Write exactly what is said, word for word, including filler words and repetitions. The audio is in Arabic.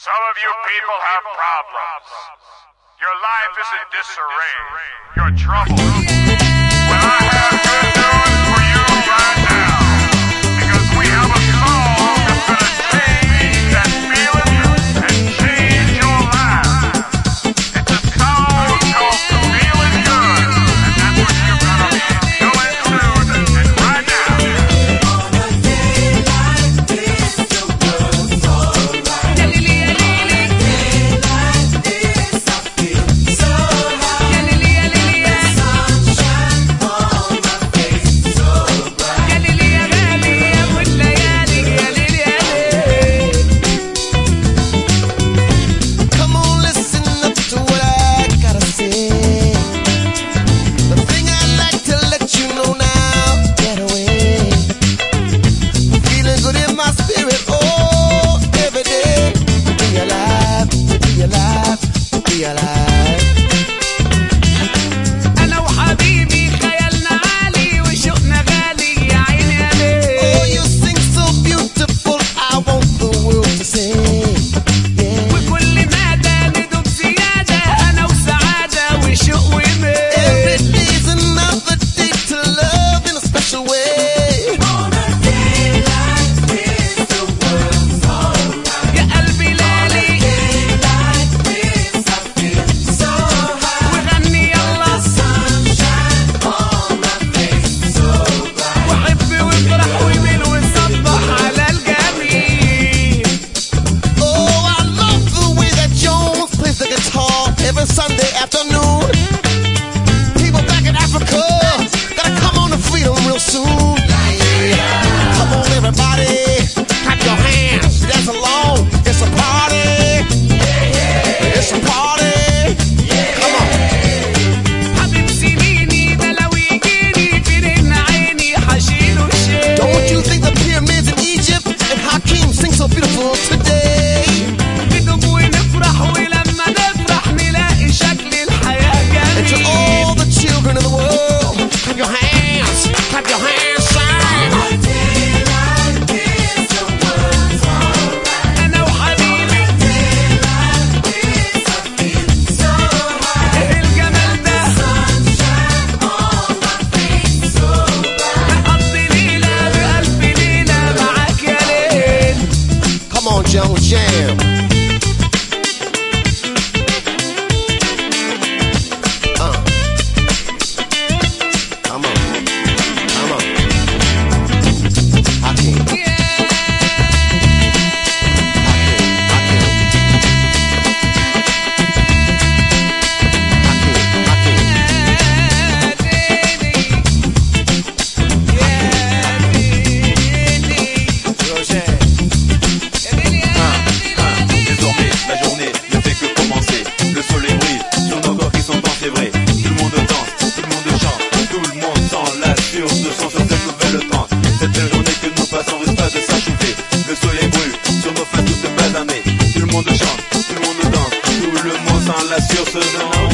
Some of you people have problems. Your life is in disarray. You're troubled. Well, I have good news for you right now. Because we have a song that's gonna change that feeling and change your life. It's a song called Feeling Good. And that's what you're gonna be going through and right now. On a day like this, the world's alright. A day like this, I feel so high. The sunshine on my face, so bright. Come on, listen up to what I gotta say. The thing I'd like to let you know now, get away. Feeling good in my spirit, oh, every day. To be alive, to be alive, to be alive. أنا وحبيبي خيالنا عالي وشوقنا غالي يا عيني يا ليل. Oh, you sing so beautiful, I want the world to say. Yeah. وكل مدى ندوب زيادة أنا وسعادة وشوق وميل. Every day's another day to love in a special way. On a day like this, the world's alright. يا قلبي ليلي Day like this, I feel so high. وغني يلا Sunshine on my face, so bright. وحب وافرح وميل وصبح على الجميل. Oh, I love the way that Jones plays the guitar every Sunday afternoon. People back in Africa gotta come on to freedom real soon. Come on, everybody, clap your hands, dance along. It's a party. It's a party. Come on. حبيب سنيني ده لو يجيني في رن عيني حشيله الشيل. Don't you think the pyramids in Egypt and Hakeem sing so beautiful today? ندوب ونفرح ولما نفرح نلاقي شكل الحياة And to جميل. all the children of the world, clap your hands, clap your hands, shine. أنا وحبيبي إيه الجمال ده نقضي ليلة بألف ليلة معاك يا ليل. Come on, Jones, jam. Uh. Come on. Come on. Hakeem. Yeah. Hakeem. Hakeem. Hakeem. Roger. Désormais, la journée ne fait que commencer. Le soleil brille sur nos corps qui sont ensévrés. Tout le monde danse, tout le monde chante, tout le monde s'enlace sur ce son, sur cette nouvelle trance. Cette belle journée que nous passons risque pas de s'achever. Le soleil brille sur nos faces toutes basanées. Tout le monde chante, tout le monde danse, tout le monde s'enlace sur ce son.